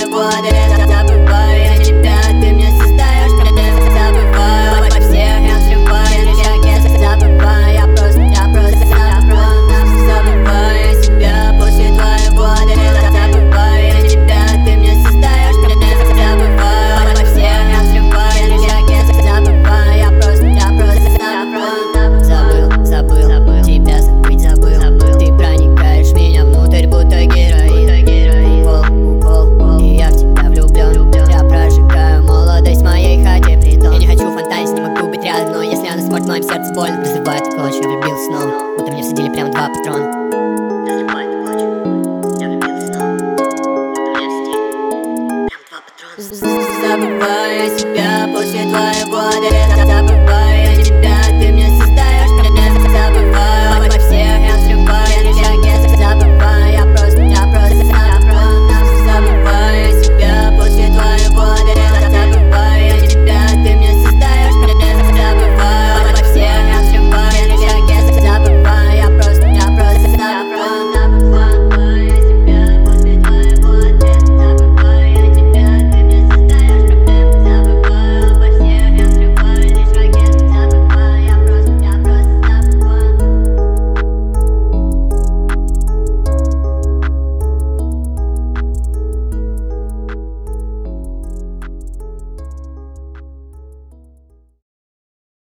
годы. Забываю я тебя, ты меня создаешь, когда забываю обо всех, я взрываю рычаги. Забываю, я просто забываю я себя после твоей воды. Забываю я тебя, ты меня создаешь, когда забываю обо всех, я взрываю рычаги. Забываю, я просто забыл тебя забыл. Ты проникаешь в меня внутрь, будто героин. Укол, и я в тебя влюблен. Я прожигаю молодость моей хате притон. Я не хочу фантазии, не могу быть рядом, но если она спорт, в моем сердце больно. Разрывает клочья, я влюбился снова, будто мне всадили прямо 2 патрона. Разрывает клочья, я влюбился снова, будто мне всадили прямо 2 патрона. Забываю я себя после твоей воды. Забываю